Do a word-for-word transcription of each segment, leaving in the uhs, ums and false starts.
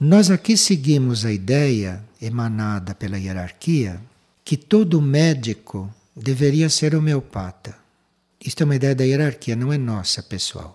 Nós aqui seguimos a ideia emanada pela hierarquia que todo médico deveria ser homeopata. Isto é uma ideia da hierarquia, não é nossa, pessoal.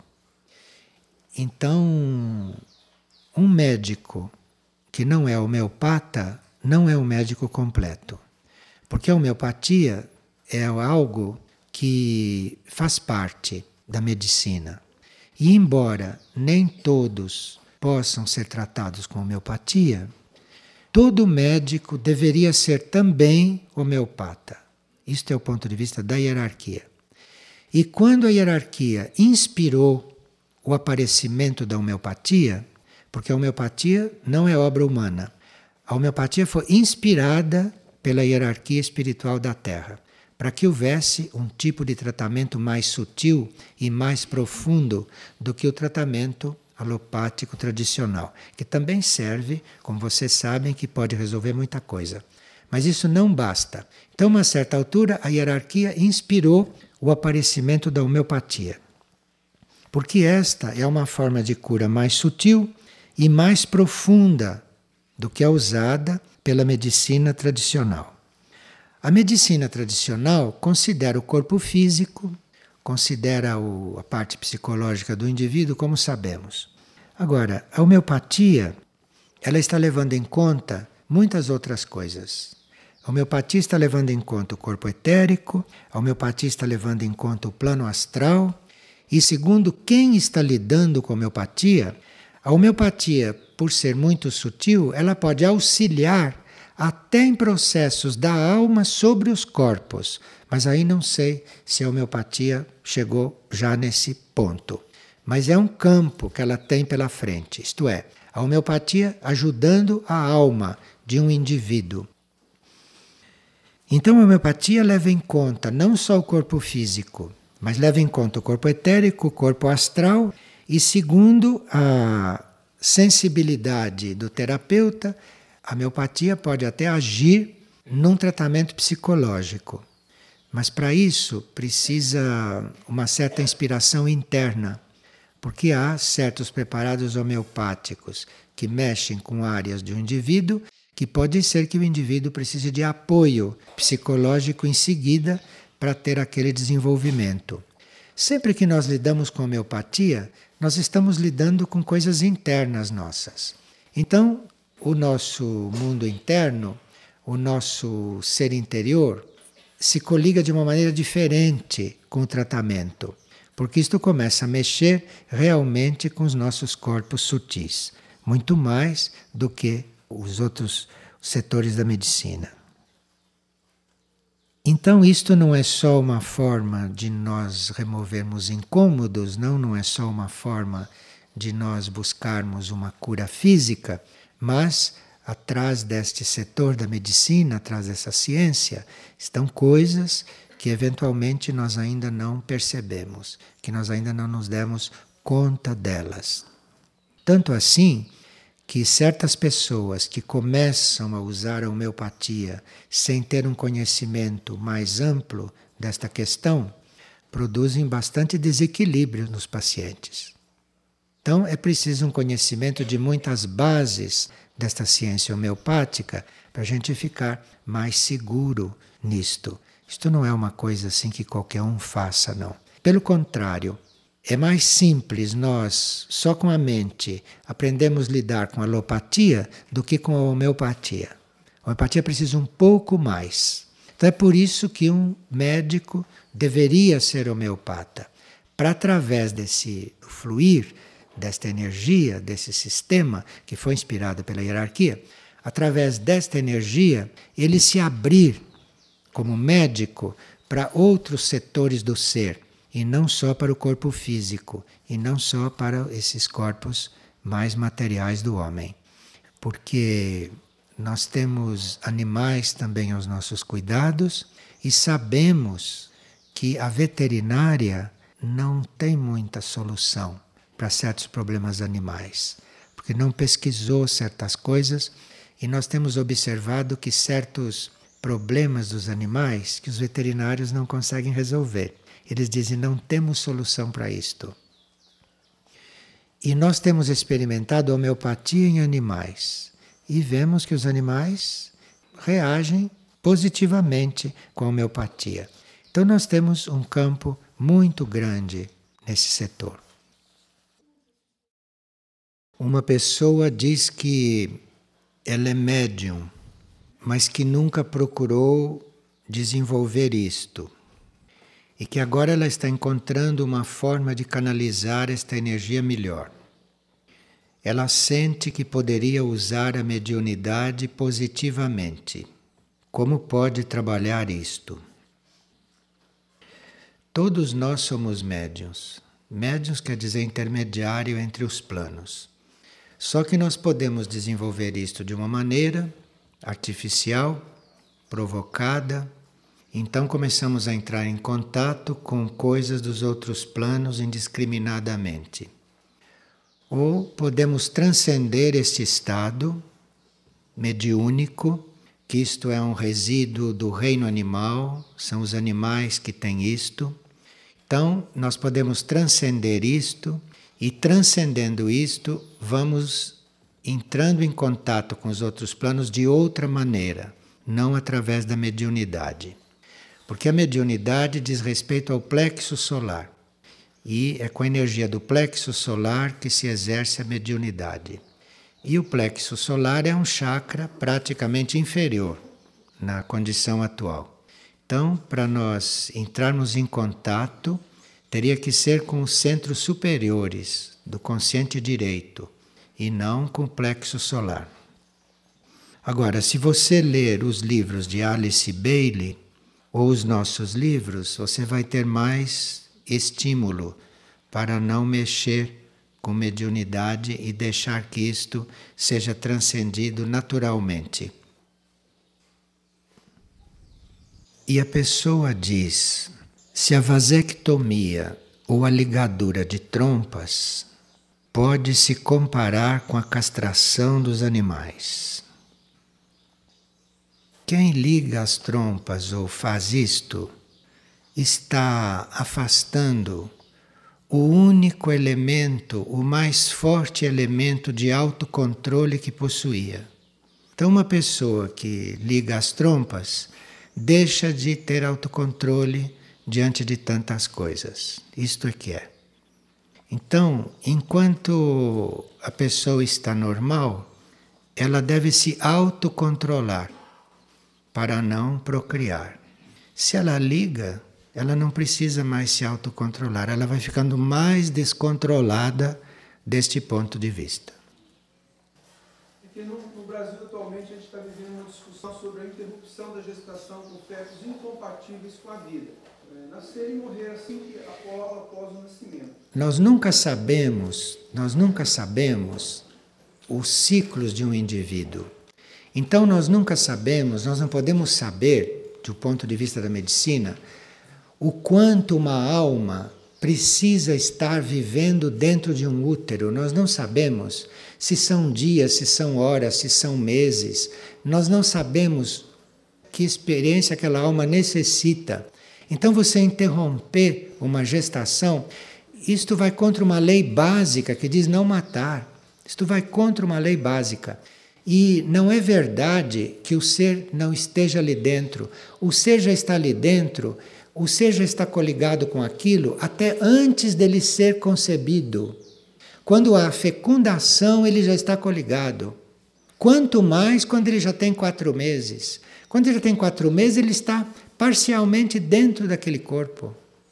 Então, um médico que não é homeopata não é um médico completo. Porque a homeopatia é algo que faz parte da medicina. E embora nem todos possam ser tratados com homeopatia, todo médico deveria ser também homeopata. Isto é o ponto de vista da hierarquia. E quando a hierarquia inspirou o aparecimento da homeopatia, porque a homeopatia não é obra humana, a homeopatia foi inspirada pela hierarquia espiritual da Terra, para que houvesse um tipo de tratamento mais sutil e mais profundo do que o tratamento alopático tradicional, que também serve, como vocês sabem, que pode resolver muita coisa. Mas isso não basta. Então, a uma certa altura, a hierarquia inspirou o aparecimento da homeopatia, porque esta é uma forma de cura mais sutil e mais profunda do que a usada pela medicina tradicional. A medicina tradicional considera o corpo físico, considera o, a parte psicológica do indivíduo, como sabemos. Agora, a homeopatia, ela está levando em conta muitas outras coisas. A homeopatia está levando em conta o corpo etérico, a homeopatia está levando em conta o plano astral, e segundo quem está lidando com a homeopatia, a homeopatia, por ser muito sutil, ela pode auxiliar até em processos da alma sobre os corpos. Mas aí não sei se a homeopatia chegou já nesse ponto. Mas é um campo que ela tem pela frente, isto é, a homeopatia ajudando a alma de um indivíduo. Então a homeopatia leva em conta não só o corpo físico, mas leva em conta o corpo etérico, o corpo astral e, segundo a sensibilidade do terapeuta, a homeopatia pode até agir num tratamento psicológico. Mas para isso precisa uma certa inspiração interna, porque há certos preparados homeopáticos que mexem com áreas de um indivíduo que pode ser que o indivíduo precise de apoio psicológico em seguida para ter aquele desenvolvimento. Sempre que nós lidamos com homeopatia, nós estamos lidando com coisas internas nossas. Então, o nosso mundo interno, o nosso ser interior, se coliga de uma maneira diferente com o tratamento, porque isto começa a mexer realmente com os nossos corpos sutis, muito mais do que os outros setores da medicina. Então isto não é só uma forma de nós removermos incômodos, não, não é só uma forma de nós buscarmos uma cura física, mas atrás deste setor da medicina, atrás dessa ciência, estão coisas que eventualmente nós ainda não percebemos, que nós ainda não nos demos conta delas. Tanto assim que certas pessoas que começam a usar a homeopatia sem ter um conhecimento mais amplo desta questão, produzem bastante desequilíbrio nos pacientes. Então é preciso um conhecimento de muitas bases desta ciência homeopática para a gente ficar mais seguro nisto. Isto não é uma coisa assim que qualquer um faça, não. Pelo contrário, é mais simples nós, só com a mente, aprendemos a lidar com a alopatia do que com a homeopatia. A homeopatia precisa um pouco mais. Então é por isso que um médico deveria ser homeopata, para através desse fluir, desta energia, desse sistema que foi inspirado pela hierarquia, através desta energia, ele se abrir como médico para outros setores do ser, e não só para o corpo físico, e não só para esses corpos mais materiais do homem. Porque nós temos animais também aos nossos cuidados e sabemos que a veterinária não tem muita solução para certos problemas animais, porque não pesquisou certas coisas e nós temos observado que certos problemas dos animais que os veterinários não conseguem resolver. Eles dizem, não temos solução para isto. E nós temos experimentado homeopatia em animais e vemos que os animais reagem positivamente com a homeopatia. Então nós temos um campo muito grande nesse setor. Uma pessoa diz que ela é médium, mas que nunca procurou desenvolver isto. E que agora ela está encontrando uma forma de canalizar esta energia melhor. Ela sente que poderia usar a mediunidade positivamente. Como pode trabalhar isto? Todos nós somos médiuns. Médiuns quer dizer intermediário entre os planos. Só que nós podemos desenvolver isto de uma maneira artificial, provocada. Então começamos a entrar em contato com coisas dos outros planos indiscriminadamente. Ou podemos transcender este estado mediúnico, que isto é um resíduo do reino animal, são os animais que têm isto. Então nós podemos transcender isto e, transcendendo isto, vamos entrando em contato com os outros planos de outra maneira, não através da mediunidade. Porque a mediunidade diz respeito ao plexo solar. E é com a energia do plexo solar que se exerce a mediunidade. E o plexo solar é um chakra praticamente inferior na condição atual. Então, para nós entrarmos em contato, teria que ser com os centros superiores do consciente direito e não com o plexo solar. Agora, se você ler os livros de Alice Bailey, ou os nossos livros, você vai ter mais estímulo para não mexer com mediunidade e deixar que isto seja transcendido naturalmente. E a pessoa diz, se a vasectomia ou a ligadura de trompas pode se comparar com a castração dos animais. Quem liga as trompas ou faz isto, está afastando o único elemento, o mais forte elemento de autocontrole que possuía. Então uma pessoa que liga as trompas deixa de ter autocontrole diante de tantas coisas. Isto é que é. Então, enquanto a pessoa está normal, ela deve se autocontrolar para não procriar. Se ela liga, ela não precisa mais se autocontrolar, ela vai ficando mais descontrolada deste ponto de vista. Porque no, no Brasil atualmente a gente está vivendo uma discussão sobre a interrupção da gestação com fetos incompatíveis com a vida. É, nascer e morrer assim que após, após o nascimento. Nós nunca sabemos, nós nunca sabemos os ciclos de um indivíduo. Então nós nunca sabemos, nós não podemos saber, do ponto de vista da medicina, o quanto uma alma precisa estar vivendo dentro de um útero. Nós não sabemos se são dias, se são horas, se são meses. Nós não sabemos que experiência aquela alma necessita. Então você interromper uma gestação, isto vai contra uma lei básica que diz não matar. Isto vai contra uma lei básica. E não é verdade que o ser não esteja ali dentro. O ser já está ali dentro, o ser já está coligado com aquilo até antes dele ser concebido. Quando há fecundação, ele já está coligado. Quanto mais quando ele já tem quatro meses. Quando ele já tem quatro meses, ele está parcialmente dentro daquele corpo.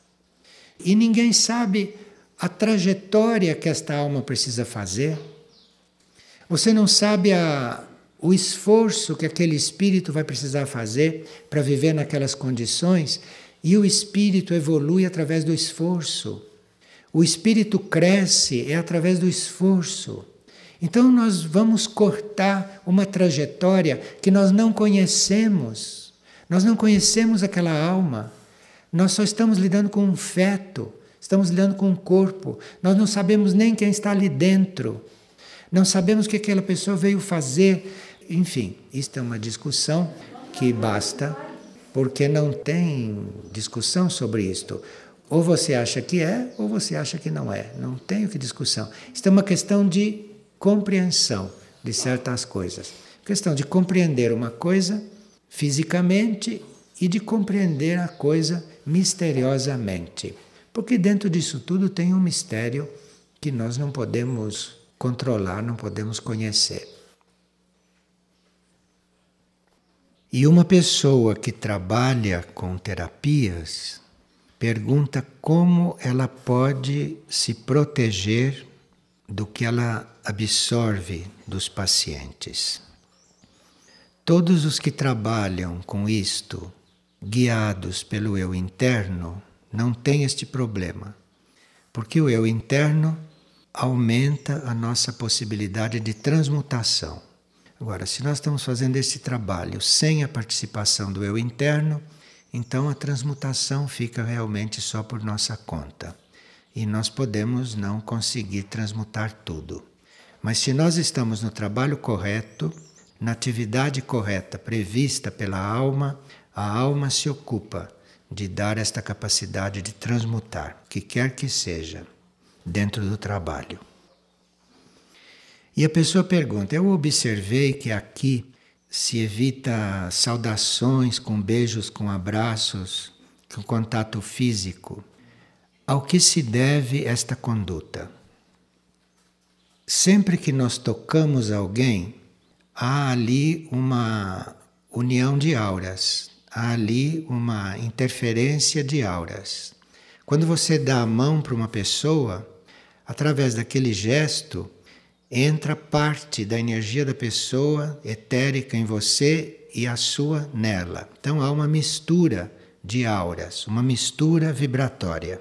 E ninguém sabe a trajetória que esta alma precisa fazer. Você não sabe a, o esforço que aquele espírito vai precisar fazer para viver naquelas condições, e o espírito evolui através do esforço. O espírito cresce é através do esforço. Então nós vamos cortar uma trajetória que nós não conhecemos. Nós não conhecemos aquela alma. Nós só estamos lidando com um feto, estamos lidando com um corpo. Nós não sabemos nem quem está ali dentro. Não sabemos o que aquela pessoa veio fazer. Enfim, isto é uma discussão que basta, porque não tem discussão sobre isto. Ou você acha que é, ou você acha que não é. Não tem o que discussão. Isso é uma questão de compreensão de certas coisas. Questão de compreender uma coisa fisicamente e de compreender a coisa misteriosamente. Porque dentro disso tudo tem um mistério que nós não podemos controlar, não podemos conhecer. E uma pessoa que trabalha com terapias pergunta como ela pode se proteger do que ela absorve dos pacientes. Todos os que trabalham com isto, guiados pelo eu interno, não têm este problema, porque o eu interno aumenta a nossa possibilidade de transmutação. Agora, se nós estamos fazendo esse trabalho sem a participação do eu interno, então a transmutação fica realmente só por nossa conta. E nós podemos não conseguir transmutar tudo. Mas se nós estamos no trabalho correto, na atividade correta prevista pela alma, a alma se ocupa de dar esta capacidade de transmutar, o que quer que seja, dentro do trabalho. E a pessoa pergunta, eu observei que aqui se evita saudações com beijos, com abraços, com contato físico. Ao que se deve esta conduta? Sempre que nós tocamos alguém, há ali uma união de auras, há ali uma interferência de auras. Quando você dá a mão para uma pessoa, através daquele gesto, entra parte da energia da pessoa etérica em você e a sua nela. Então há uma mistura de auras, uma mistura vibratória.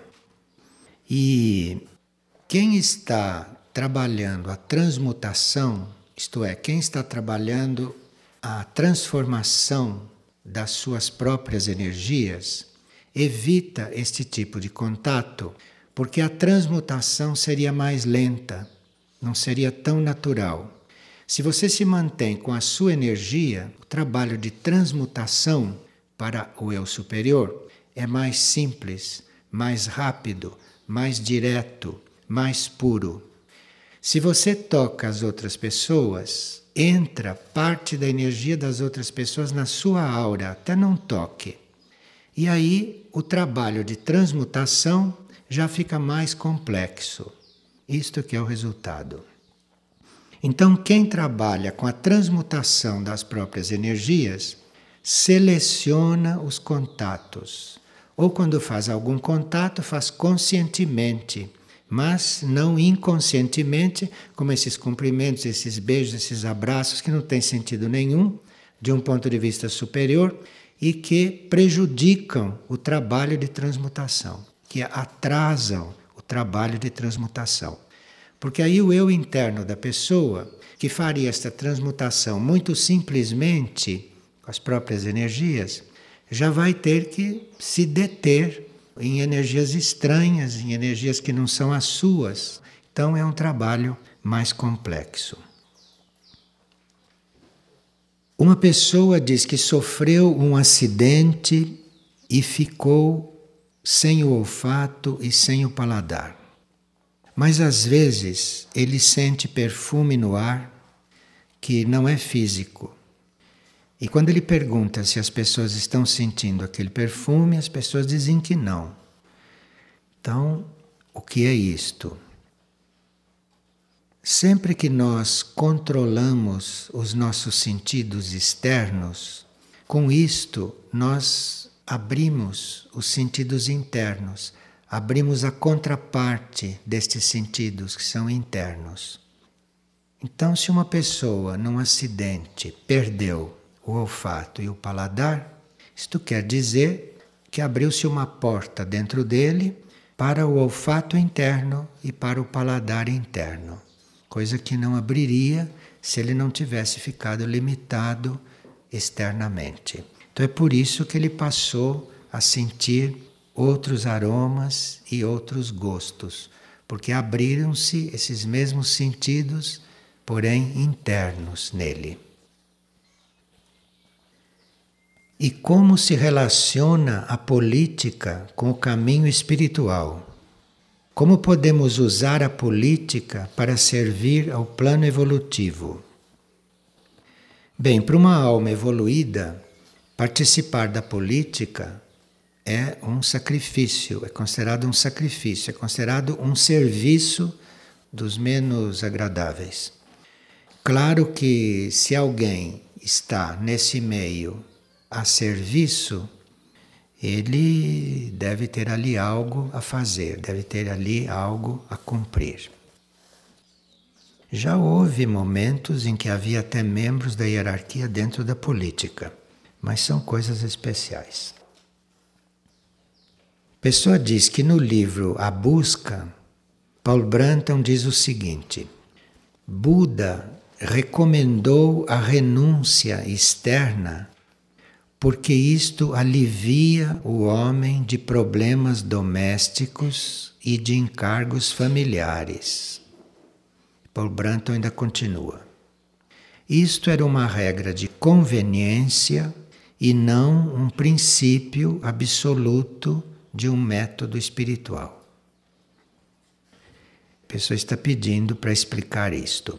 E quem está trabalhando a transmutação, isto é, quem está trabalhando a transformação das suas próprias energias, evita este tipo de contato, porque a transmutação seria mais lenta, não seria tão natural. Se você se mantém com a sua energia, o trabalho de transmutação para o eu superior é mais simples, mais rápido, mais direto, mais puro. Se você toca as outras pessoas, entra parte da energia das outras pessoas na sua aura, até não toque. E aí o trabalho de transmutação já fica mais complexo. Isto que é o resultado. Então, quem trabalha com a transmutação das próprias energias, seleciona os contatos. Ou quando faz algum contato, faz conscientemente, mas não inconscientemente, como esses cumprimentos, esses beijos, esses abraços, que não têm sentido nenhum, de um ponto de vista superior, e que prejudicam o trabalho de transmutação, que atrasam o trabalho de transmutação. Porque aí o eu interno da pessoa, que faria esta transmutação muito simplesmente, com as próprias energias, já vai ter que se deter em energias estranhas, em energias que não são as suas. Então é um trabalho mais complexo. Uma pessoa diz que sofreu um acidente e ficou sem o olfato e sem o paladar. Mas às vezes ele sente perfume no ar que não é físico. E quando ele pergunta se as pessoas estão sentindo aquele perfume, as pessoas dizem que não. Então, o que é isto? Sempre que nós controlamos os nossos sentidos externos, com isto nós abrimos os sentidos internos, abrimos a contraparte destes sentidos que são internos. Então, se uma pessoa num acidente perdeu o olfato e o paladar, isto quer dizer que abriu-se uma porta dentro dele para o olfato interno e para o paladar interno, coisa que não abriria se ele não tivesse ficado limitado externamente. Então é por isso que ele passou a sentir outros aromas e outros gostos, porque abriram-se esses mesmos sentidos, porém internos nele. E como se relaciona a política com o caminho espiritual? Como podemos usar a política para servir ao plano evolutivo? Bem, para uma alma evoluída, participar da política é um sacrifício, é considerado um sacrifício, é considerado um serviço dos menos agradáveis. Claro que se alguém está nesse meio a serviço, ele deve ter ali algo a fazer, deve ter ali algo a cumprir. Já houve momentos em que havia até membros da hierarquia dentro da política, mas são coisas especiais. A pessoa diz que no livro A Busca, Paul Brunton diz o seguinte: Buda recomendou a renúncia externa porque isto alivia o homem de problemas domésticos e de encargos familiares. Paul Brunton ainda continua. Isto era uma regra de conveniência e não um princípio absoluto de um método espiritual. A pessoa está pedindo para explicar isto.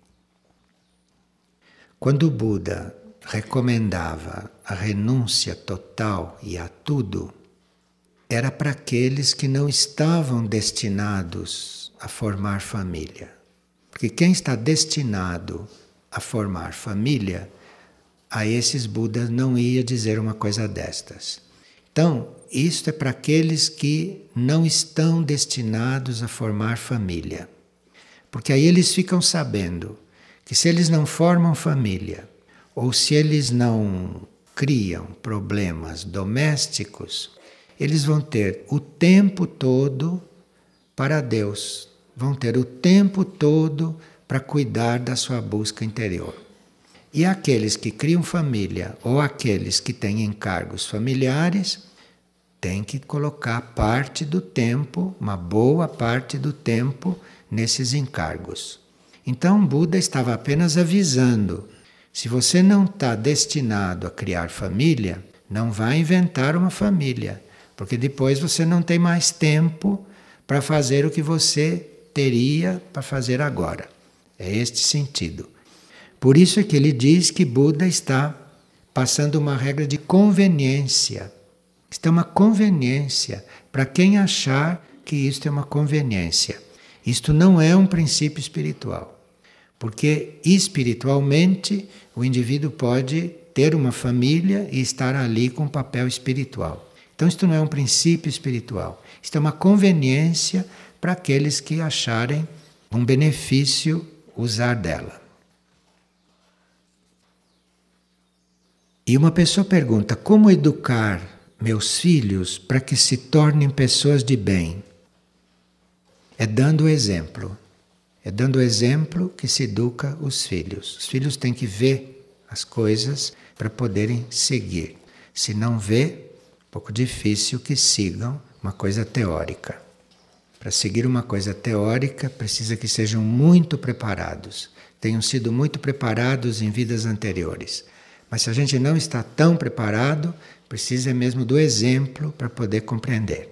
Quando o Buda recomendava a renúncia total e a tudo, era para aqueles que não estavam destinados a formar família. Porque quem está destinado a formar família, a esses Budas não ia dizer uma coisa destas. Então, isto é para aqueles que não estão destinados a formar família. Porque aí eles ficam sabendo que se eles não formam família, ou se eles não criam problemas domésticos, eles vão ter o tempo todo para Deus, vão ter o tempo todo para cuidar da sua busca interior. E aqueles que criam família ou aqueles que têm encargos familiares, têm que colocar parte do tempo, uma boa parte do tempo, nesses encargos. Então Buda estava apenas avisando: se você não está destinado a criar família, não vá inventar uma família, porque depois você não tem mais tempo para fazer o que você teria para fazer agora. É este sentido. Por isso é que ele diz que Buda está passando uma regra de conveniência. Isto é uma conveniência para quem achar que isto é uma conveniência. Isto não é um princípio espiritual, porque espiritualmente o indivíduo pode ter uma família e estar ali com um papel espiritual. Então isto não é um princípio espiritual, isto é uma conveniência para aqueles que acharem um benefício usar dela. E uma pessoa pergunta: como educar meus filhos para que se tornem pessoas de bem? É dando exemplo. É dando exemplo que se educa os filhos. Os filhos têm que ver as coisas para poderem seguir. Se não vê, é um pouco difícil que sigam uma coisa teórica. Para seguir uma coisa teórica, precisa que sejam muito preparados. Tenham sido muito preparados em vidas anteriores. Mas se a gente não está tão preparado, precisa mesmo do exemplo para poder compreender.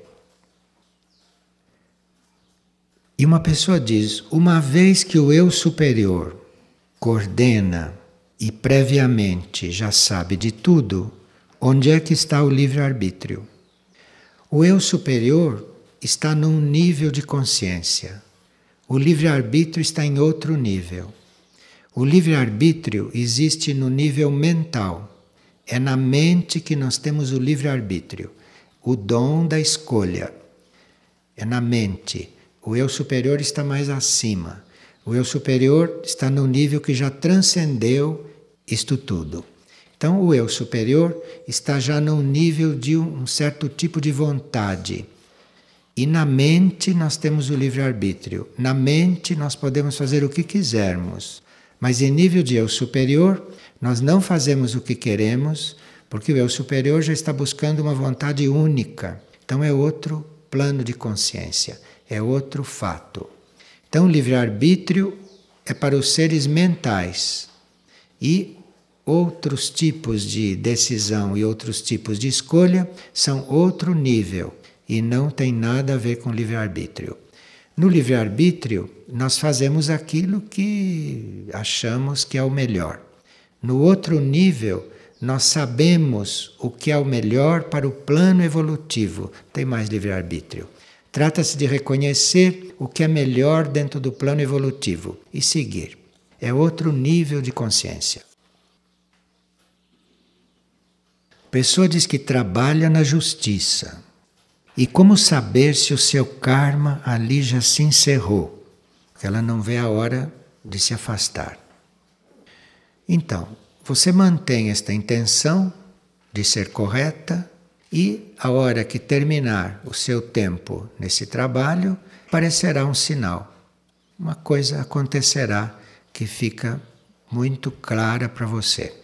E uma pessoa diz: uma vez que o eu superior coordena e previamente já sabe de tudo, onde é que está o livre-arbítrio? O eu superior está num nível de consciência. O livre-arbítrio está em outro nível. O livre-arbítrio existe no nível mental. É na mente que nós temos o livre-arbítrio, o dom da escolha. É na mente. O eu superior está mais acima. O eu superior está no nível que já transcendeu isto tudo. Então o eu superior está já no nível de um certo tipo de vontade. E na mente nós temos o livre-arbítrio. Na mente nós podemos fazer o que quisermos. Mas em nível de eu superior, nós não fazemos o que queremos, porque o eu superior já está buscando uma vontade única. Então é outro plano de consciência, é outro fato. Então o livre-arbítrio é para os seres mentais. E outros tipos de decisão e outros tipos de escolha são outro nível e não tem nada a ver com livre-arbítrio. No livre-arbítrio, nós fazemos aquilo que achamos que é o melhor. No outro nível, nós sabemos o que é o melhor para o plano evolutivo. Tem mais livre-arbítrio. Trata-se de reconhecer o que é melhor dentro do plano evolutivo e seguir. É outro nível de consciência. A pessoa diz que trabalha na justiça. E como saber se o seu karma ali já se encerrou? Porque ela não vê a hora de se afastar. Então, você mantém esta intenção de ser correta e, a hora que terminar o seu tempo nesse trabalho, aparecerá um sinal. Uma coisa acontecerá que fica muito clara para você.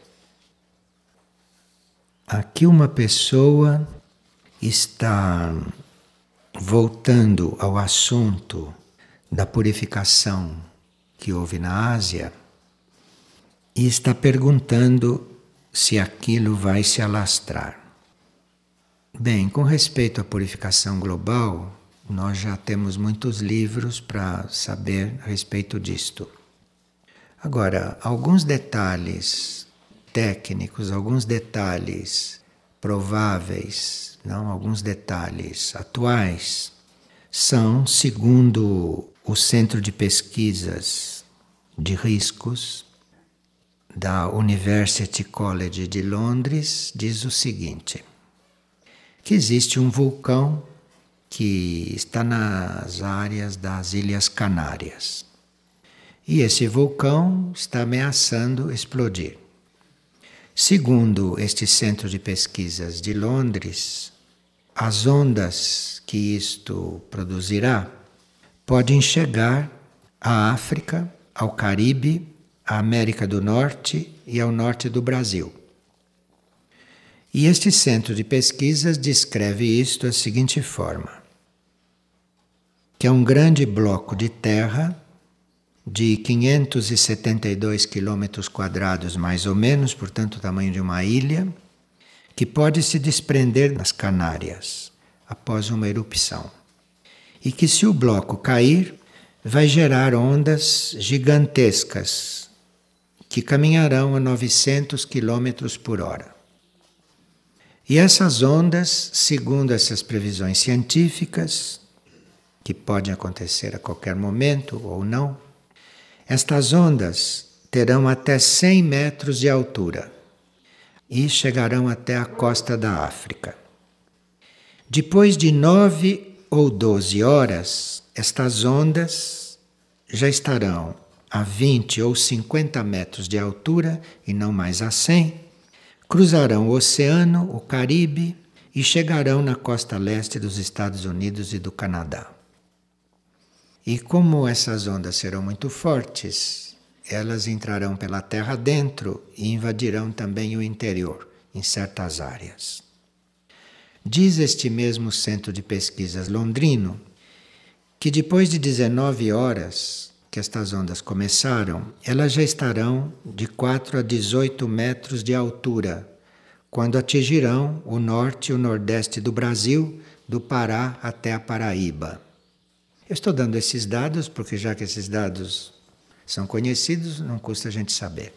Aqui uma pessoa está voltando ao assunto da purificação que houve na Ásia e está perguntando se aquilo vai se alastrar. Bem, com respeito à purificação global, nós já temos muitos livros para saber a respeito disto. Agora, alguns detalhes técnicos, alguns detalhes prováveis, não, alguns detalhes atuais, são, segundo o Centro de Pesquisas de Riscos da University College de Londres, diz o seguinte, que existe um vulcão que está nas áreas das Ilhas Canárias. E esse vulcão está ameaçando explodir. Segundo este Centro de Pesquisas de Londres, as ondas que isto produzirá podem chegar à África, ao Caribe, à América do Norte e ao norte do Brasil. E este Centro de Pesquisas descreve isto da seguinte forma, que é um grande bloco de terra de quinhentos e setenta e dois quilômetros quadrados mais ou menos, portanto o tamanho de uma ilha, que pode se desprender nas Canárias após uma erupção. E que se o bloco cair, vai gerar ondas gigantescas que caminharão a novecentos quilômetros por hora. E essas ondas, segundo essas previsões científicas, que podem acontecer a qualquer momento ou não, estas ondas terão até cem metros de altura e chegarão até a costa da África. Depois de nove ou doze horas, estas ondas já estarão a vinte ou cinquenta metros de altura e não mais a cem, cruzarão o oceano, o Caribe e chegarão na costa leste dos Estados Unidos e do Canadá. E como essas ondas serão muito fortes, elas entrarão pela terra dentro e invadirão também o interior, em certas áreas. Diz este mesmo Centro de Pesquisas londrino que depois de dezenove horas que estas ondas começaram, elas já estarão de quatro a dezoito metros de altura, quando atingirão o norte e o nordeste do Brasil, do Pará até a Paraíba. Eu estou dando esses dados porque já que esses dados são conhecidos, não custa a gente saber.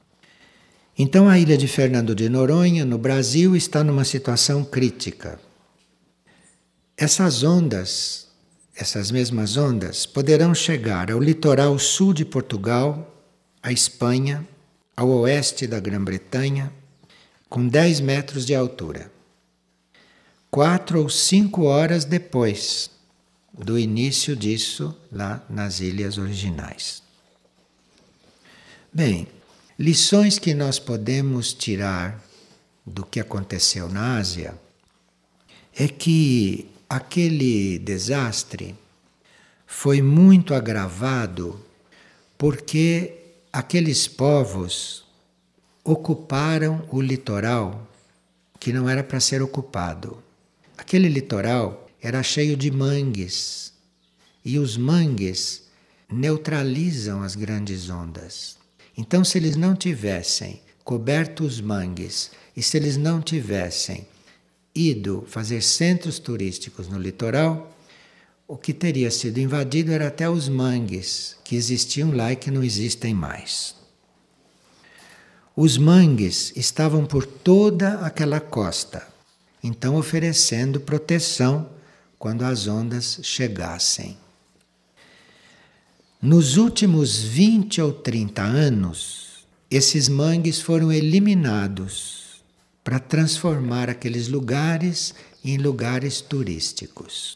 Então a ilha de Fernando de Noronha, no Brasil, está numa situação crítica. Essas ondas, essas mesmas ondas, poderão chegar ao litoral sul de Portugal, à Espanha, ao oeste da Grã-Bretanha, com dez metros de altura. Quatro ou cinco horas depois do início disso lá nas ilhas originais. Bem, lições que nós podemos tirar do que aconteceu na Ásia é que aquele desastre foi muito agravado porque aqueles povos ocuparam o litoral que não era para ser ocupado. Aquele litoral era cheio de mangues, e os mangues neutralizam as grandes ondas. Então, se eles não tivessem coberto os mangues, e se eles não tivessem ido fazer centros turísticos no litoral, o que teria sido invadido era até os mangues que existiam lá e que não existem mais. Os mangues estavam por toda aquela costa, então oferecendo proteção quando as ondas chegassem. Nos últimos vinte ou trinta anos, esses mangues foram eliminados para transformar aqueles lugares em lugares turísticos.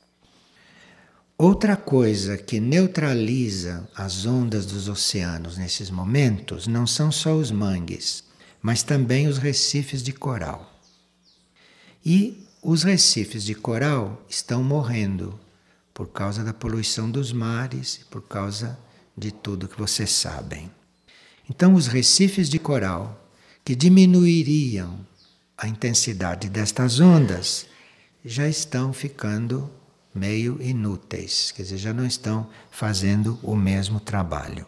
Outra coisa que neutraliza as ondas dos oceanos nesses momentos não são só os mangues, mas também os recifes de coral. E os recifes de coral estão morrendo por causa da poluição dos mares e por causa de tudo que vocês sabem. Então, os recifes de coral, que diminuiriam a intensidade destas ondas, já estão ficando meio inúteis, quer dizer, já não estão fazendo o mesmo trabalho.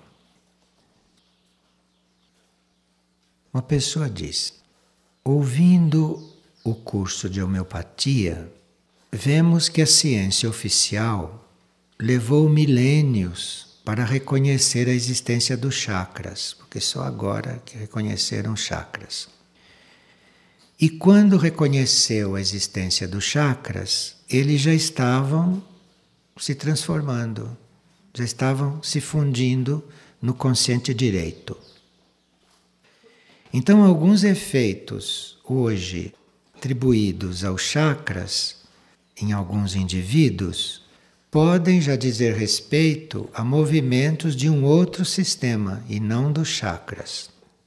Uma pessoa diz: ouvindo o curso de homeopatia, vemos que a ciência oficial levou milênios para reconhecer a existência dos chakras, porque só agora que reconheceram chakras. E quando reconheceu a existência dos chakras, eles já estavam se transformando, já estavam se fundindo no consciente direito. Então, alguns efeitos hoje atribuídos aos chakras em alguns indivíduos podem já dizer respeito a movimentos de um outro sistema e não dos chakras.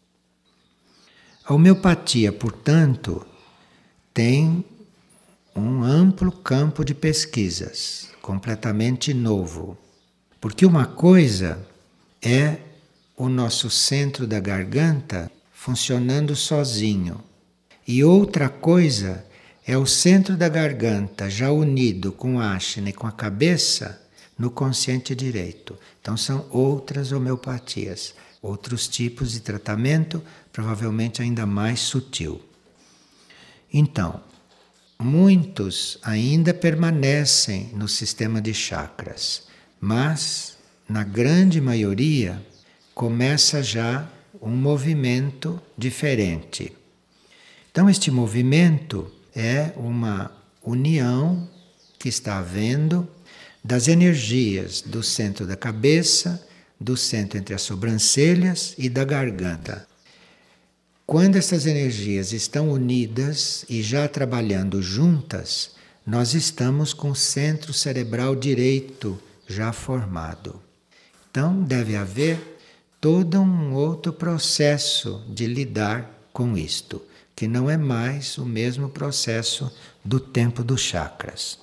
A homeopatia, portanto, tem um amplo campo de pesquisas, completamente novo. Porque uma coisa é o nosso centro da garganta funcionando sozinho, e outra coisa é o centro da garganta já unido com a ashna e com a cabeça no consciente direito. Então são outras homeopatias, outros tipos de tratamento, provavelmente ainda mais sutil. Então, muitos ainda permanecem no sistema de chakras, mas na grande maioria começa já um movimento diferente. Então este movimento é uma união que está havendo das energias do centro da cabeça, do centro entre as sobrancelhas e da garganta. Quando essas energias estão unidas e já trabalhando juntas, nós estamos com o centro cerebral direito já formado. Então deve haver todo um outro processo de lidar com isto, que não é mais o mesmo processo do tempo dos chakras.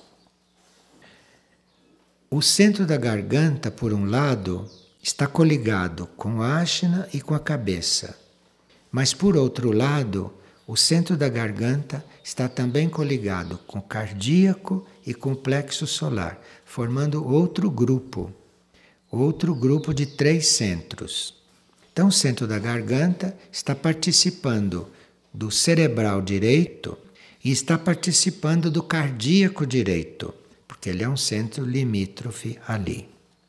O centro da garganta, por um lado, está coligado com a ashna e com a cabeça. Mas, por outro lado, o centro da garganta está também coligado com o cardíaco e com o plexo solar, formando outro grupo, outro grupo de três centros. Então, o centro da garganta está participando do cerebral direito e está participando do cardíaco direito, porque ele é um centro limítrofe ali.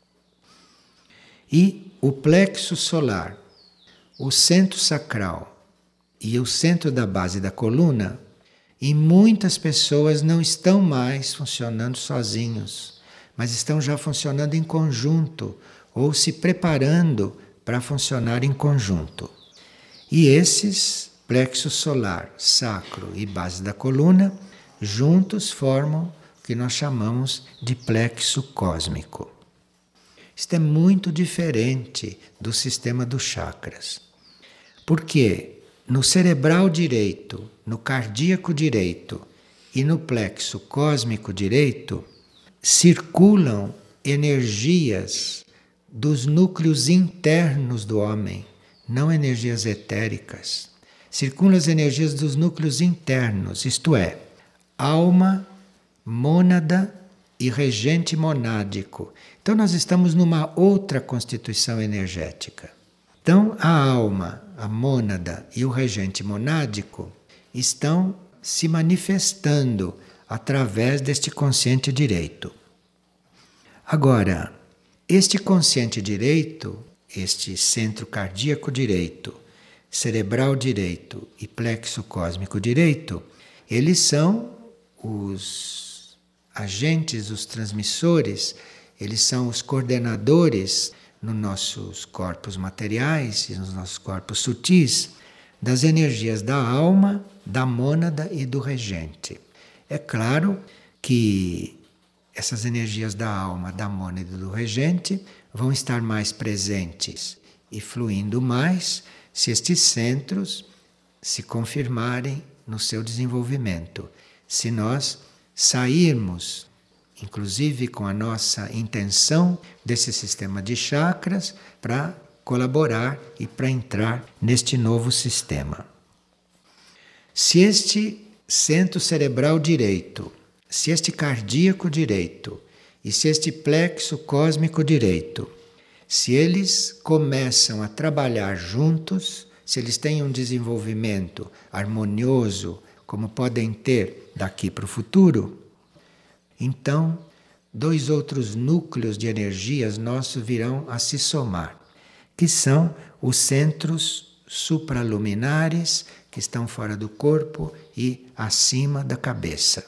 E o plexo solar, o centro sacral e o centro da base da coluna, em muitas pessoas não estão mais funcionando sozinhos, mas estão já funcionando em conjunto ou se preparando para funcionar em conjunto. E esses, plexo solar, sacro e base da coluna, juntos formam o que nós chamamos de plexo cósmico. Isto é muito diferente do sistema dos chakras. Porque no cerebral direito, no cardíaco direito e no plexo cósmico direito, circulam energias dos núcleos internos do homem, não energias etéricas. Circulam as energias dos núcleos internos, isto é, alma, mônada e regente monádico. Então nós estamos numa outra constituição energética. Então a alma a mônada e o regente monádico estão se manifestando através deste consciente direito. Agora, este consciente direito, este centro cardíaco direito, cerebral direito e plexo cósmico direito, eles são os agentes, os transmissores, eles são os coordenadores nos nossos corpos materiais e nos nossos corpos sutis das energias da alma, da mônada e do regente. É claro que essas energias da alma, da mônada e do regente vão estar mais presentes e fluindo mais se estes centros se confirmarem no seu desenvolvimento. Se nós sairmos, inclusive com a nossa intenção, desse sistema de chakras para colaborar e para entrar neste novo sistema. Se este centro cerebral direito, se este cardíaco direito e se este plexo cósmico direito, se eles começam a trabalhar juntos, se eles têm um desenvolvimento harmonioso, como podem ter daqui para o futuro, então dois outros núcleos de energias nossos virão a se somar, que são os centros supraluminares que estão fora do corpo e acima da cabeça.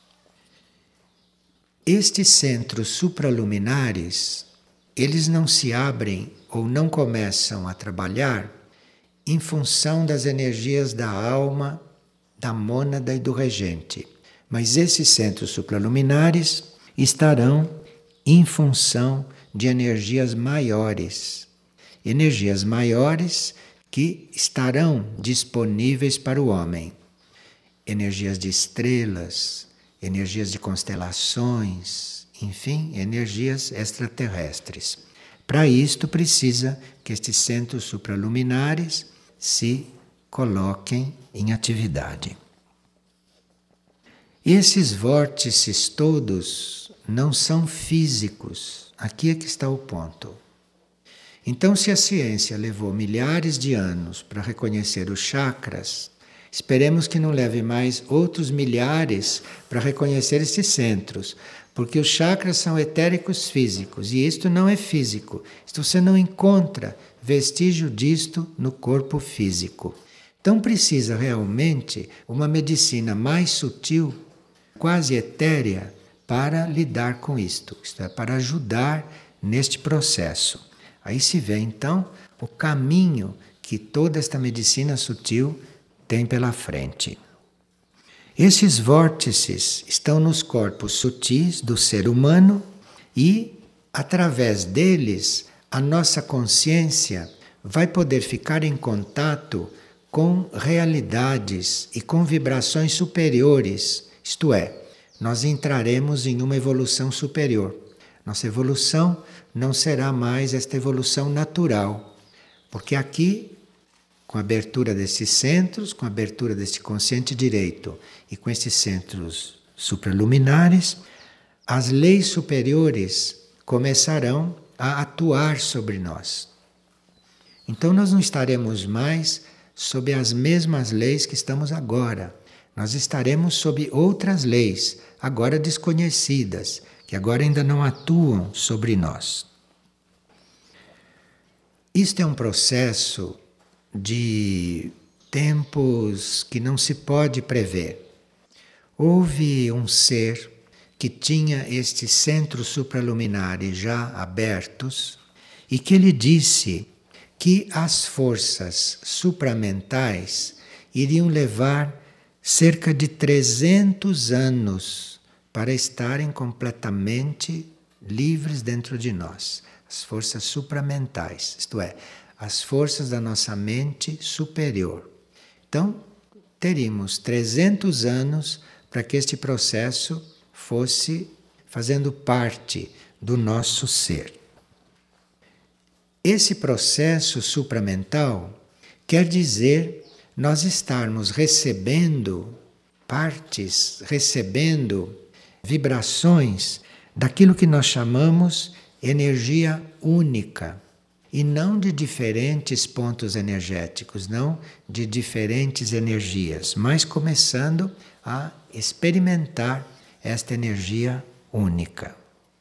Estes centros supraluminares, eles não se abrem ou não começam a trabalhar em função das energias da alma, da mônada e do regente. Mas esses centros supraluminares estarão em função de energias maiores. Energias maiores que estarão disponíveis para o homem. Energias de estrelas, energias de constelações, enfim, energias extraterrestres. Para isto precisa que estes centros supraluminares se coloquem em atividade. Esses vórtices todos não são físicos. Aqui é que está o ponto. Então, se a ciência levou milhares de anos para reconhecer os chakras, esperemos que não leve mais outros milhares para reconhecer esses centros, porque os chakras são etéricos físicos e isto não é físico. Isto você não encontra vestígio disto no corpo físico. Então precisa realmente uma medicina mais sutil, quase etérea, para lidar com isto, isto é, para ajudar neste processo. Aí se vê então o caminho que toda esta medicina sutil tem pela frente. Esses vórtices estão nos corpos sutis do ser humano e, através deles, a nossa consciência vai poder ficar em contato com realidades e com vibrações superiores, isto é, nós entraremos em uma evolução superior. Nossa evolução não será mais esta evolução natural, porque aqui, com a abertura desses centros, com a abertura deste consciente direito e com esses centros supraluminares, as leis superiores começarão a atuar sobre nós. Então nós não estaremos mais sob as mesmas leis que estamos agora. Nós estaremos sob outras leis, agora desconhecidas, que agora ainda não atuam sobre nós. Isto é um processo de tempos que não se pode prever. Houve um ser que tinha estes centros supraluminares já abertos e que ele disse que as forças supramentais iriam levar cerca de trezentos anos para estarem completamente livres dentro de nós. As forças supramentais, isto é, as forças da nossa mente superior. Então, teríamos trezentos anos para que este processo fosse fazendo parte do nosso ser. Esse processo supramental quer dizer nós estarmos recebendo partes, recebendo vibrações daquilo que nós chamamos energia única. e não de diferentes pontos energéticos, não de diferentes energias, mas começando a experimentar esta energia única.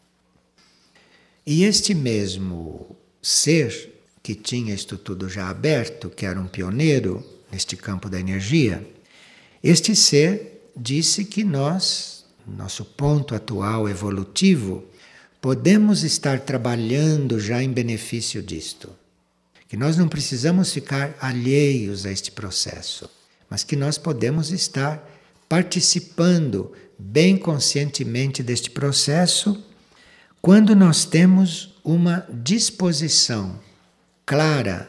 E este mesmo ser que tinha isto tudo já aberto, que era um pioneiro neste campo da energia, este ser disse que nós, nosso ponto atual evolutivo, podemos estar trabalhando já em benefício disto. Que nós não precisamos ficar alheios a este processo, mas que nós podemos estar participando bem conscientemente deste processo quando nós temos uma disposição clara,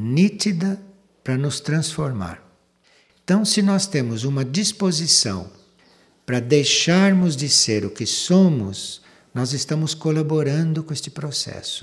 nítida para nos transformar. Então, se nós temos uma disposição para deixarmos de ser o que somos, nós estamos colaborando com este processo.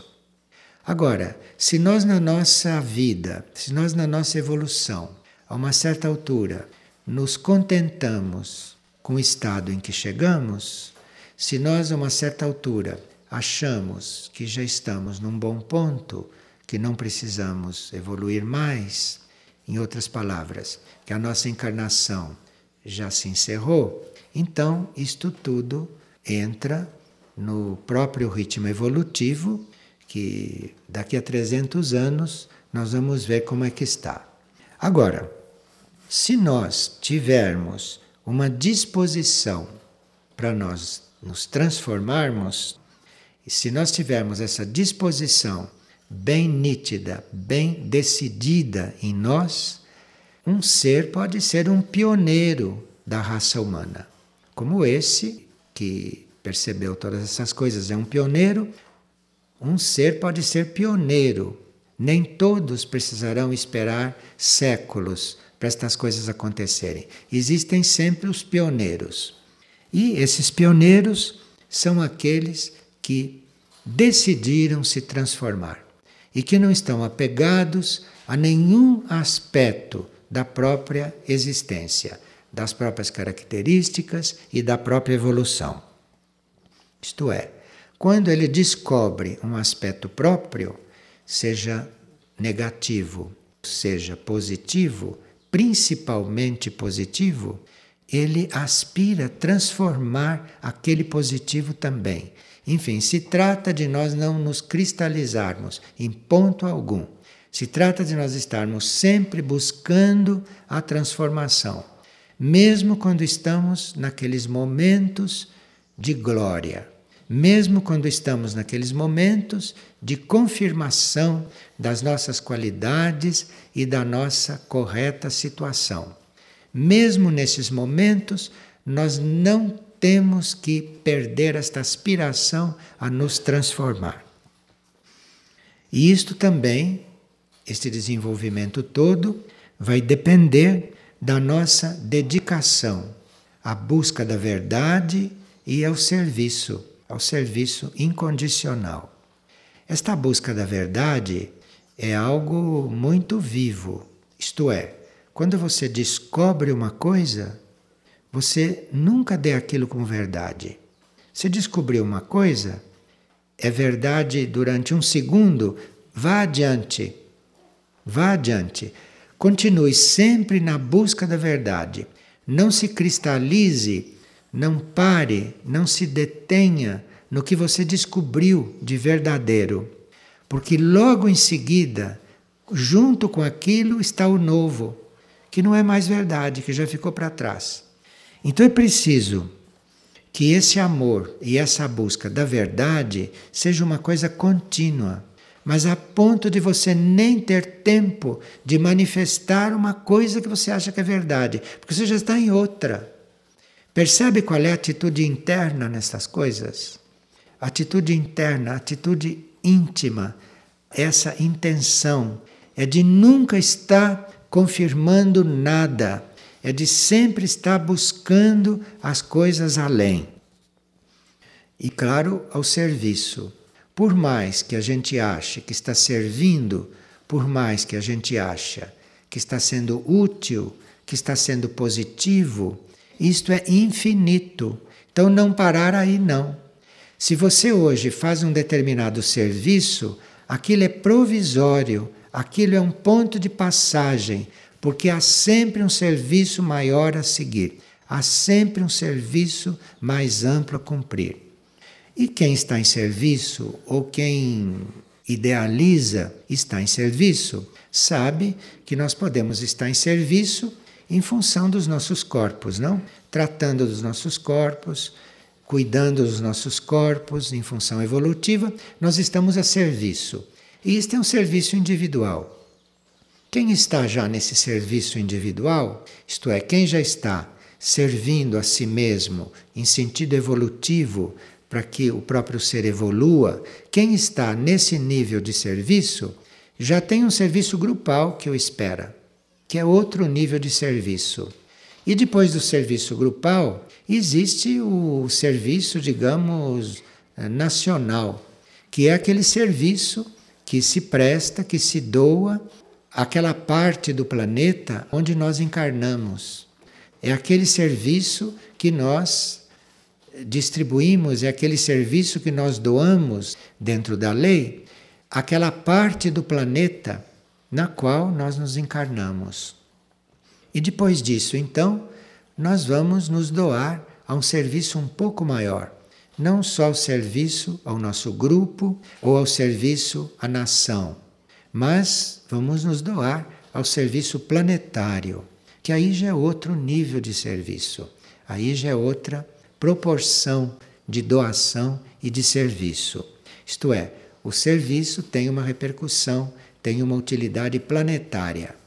Agora, se nós na nossa vida, se nós na nossa evolução, a uma certa altura, nos contentamos com o estado em que chegamos, se nós a uma certa altura achamos que já estamos num bom ponto, que não precisamos evoluir mais, em outras palavras, que a nossa encarnação já se encerrou, então isto tudo entra no próprio ritmo evolutivo, que daqui a trezentos anos nós vamos ver como é que está. Agora, se nós tivermos uma disposição para nós nos transformarmos, e se nós tivermos essa disposição bem nítida, bem decidida em nós, um ser pode ser um pioneiro da raça humana. Como esse, que percebeu todas essas coisas, é um pioneiro, um ser pode ser pioneiro. Nem todos precisarão esperar séculos para estas coisas acontecerem. Existem sempre os pioneiros. E esses pioneiros são aqueles que decidiram se transformar e que não estão apegados a nenhum aspecto da própria existência, das próprias características e da própria evolução. Isto é, quando ele descobre um aspecto próprio, seja negativo, seja positivo, principalmente positivo, ele aspira a transformar aquele positivo também. Enfim, se trata de nós não nos cristalizarmos em ponto algum. Se trata de nós estarmos sempre buscando a transformação, mesmo quando estamos naqueles momentos de glória, mesmo quando estamos naqueles momentos de confirmação das nossas qualidades e da nossa correta situação. Mesmo nesses momentos, nós não temos que perder esta aspiração a nos transformar. E isto também, este desenvolvimento todo, vai depender da nossa dedicação à busca da verdade e ao serviço, ao serviço incondicional. Esta busca da verdade é algo muito vivo, isto é, quando você descobre uma coisa, você nunca dê aquilo como verdade. Se descobriu uma coisa, é verdade durante um segundo, vá adiante, vá adiante. Continue sempre na busca da verdade. Não se cristalize, não pare, não se detenha no que você descobriu de verdadeiro. Porque logo em seguida, junto com aquilo está o novo, que não é mais verdade, que já ficou para trás. Então é preciso que esse amor e essa busca da verdade seja uma coisa contínua, mas a ponto de você nem ter tempo de manifestar uma coisa que você acha que é verdade, porque você já está em outra. Percebe qual é a atitude interna nessas coisas? A atitude interna, a atitude íntima, essa intenção é de nunca estar confirmando nada, é de sempre estar buscando as coisas além. E claro, ao serviço. Por mais que a gente ache que está servindo, por mais que a gente ache que está sendo útil, que está sendo positivo, isto é infinito. Então não parar aí não. Se você hoje faz um determinado serviço, aquilo é provisório, aquilo é um ponto de passagem, porque há sempre um serviço maior a seguir, há sempre um serviço mais amplo a cumprir. E quem está em serviço, ou quem idealiza estar em serviço, sabe que nós podemos estar em serviço em função dos nossos corpos, não? Tratando dos nossos corpos, cuidando dos nossos corpos em função evolutiva, nós estamos a serviço. E este é um serviço individual. Quem está já nesse serviço individual, isto é, quem já está servindo a si mesmo em sentido evolutivo para que o próprio ser evolua, quem está nesse nível de serviço já tem um serviço grupal que o espera, que é outro nível de serviço. E depois do serviço grupal, existe o serviço, digamos, nacional, que é aquele serviço que se presta, que se doa àquela parte do planeta onde nós encarnamos. É aquele serviço que nós distribuímos, é aquele serviço que nós doamos dentro da lei, aquela parte do planeta na qual nós nos encarnamos. E depois disso, então, nós vamos nos doar a um serviço um pouco maior. Não só o serviço ao nosso grupo ou ao serviço à nação, mas vamos nos doar ao serviço planetário, que aí já é outro nível de serviço, aí já é outra proporção de doação e de serviço. Isto é, o serviço tem uma repercussão, tem uma utilidade planetária.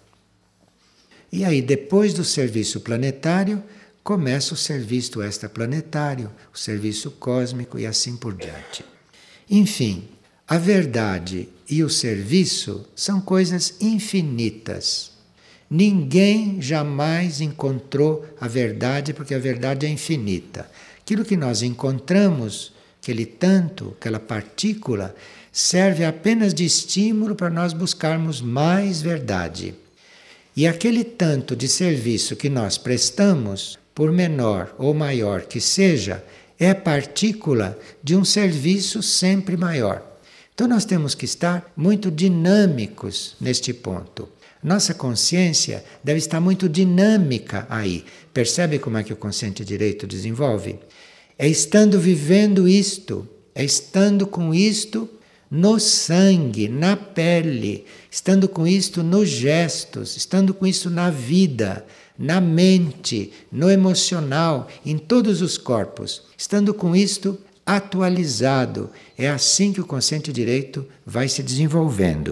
E aí, depois do serviço planetário, começa o serviço extraplanetário, o serviço cósmico e assim por diante. Enfim, a verdade e o serviço são coisas infinitas. Ninguém jamais encontrou a verdade, porque a verdade é infinita. Aquilo que nós encontramos, aquele tanto, aquela partícula, serve apenas de estímulo para nós buscarmos mais verdade. E aquele tanto de serviço que nós prestamos, por menor ou maior que seja, é partícula de um serviço sempre maior. Então nós temos que estar muito dinâmicos neste ponto. Nossa consciência deve estar muito dinâmica aí. Percebe como é que o consciente direito desenvolve? É estando vivendo isto, é estando com isto no sangue, na pele, estando com isto nos gestos, estando com isso na vida, na mente, no emocional, em todos os corpos, estando com isto atualizado. É assim que o consciente direito vai se desenvolvendo.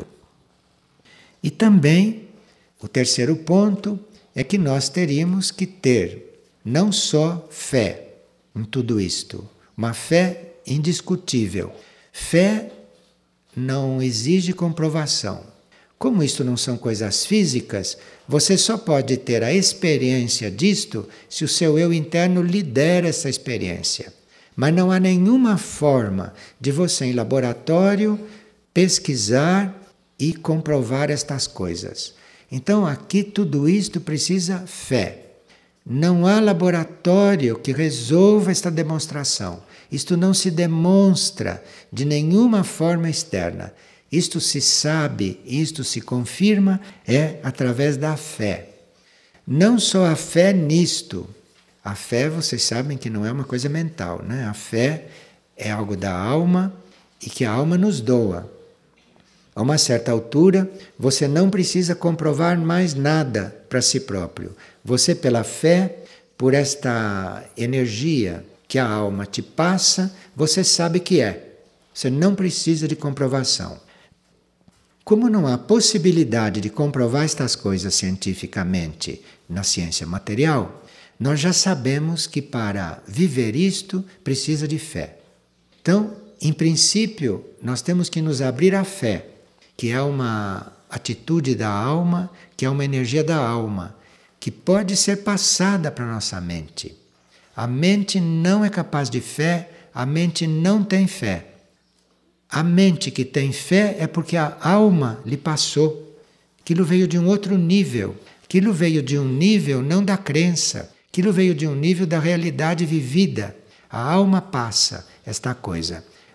E também, o terceiro ponto é que nós teríamos que ter não só fé em tudo isto, uma fé indiscutível. Fé não exige comprovação. Como isto não são coisas físicas, você só pode ter a experiência disto se o seu eu interno lhe der essa experiência. Mas não há nenhuma forma de você, em laboratório, pesquisar e comprovar estas coisas. Então, aqui tudo isto precisa fé. Não há laboratório que resolva esta demonstração. Isto não se demonstra de nenhuma forma externa. Isto se sabe, isto se confirma, é através da fé. Não só a fé nisto. A fé, vocês sabem que não é uma coisa mental, né? A fé é algo da alma e que a alma nos doa. A uma certa altura, você não precisa comprovar mais nada para si próprio. Você, pela fé, por esta energia que a alma te passa, você sabe que é. Você não precisa de comprovação. Como não há possibilidade de comprovar estas coisas cientificamente na ciência material, nós já sabemos que para viver isto precisa de fé. Então, em princípio, nós temos que nos abrir à fé, que é uma atitude da alma, que é uma energia da alma, que pode ser passada para a nossa mente. A mente não é capaz de fé, a mente não tem fé. A mente que tem fé é porque a alma lhe passou. Aquilo veio de um outro nível. Aquilo veio de um nível não da crença. Aquilo veio de um nível da realidade vivida. A alma passa esta coisa.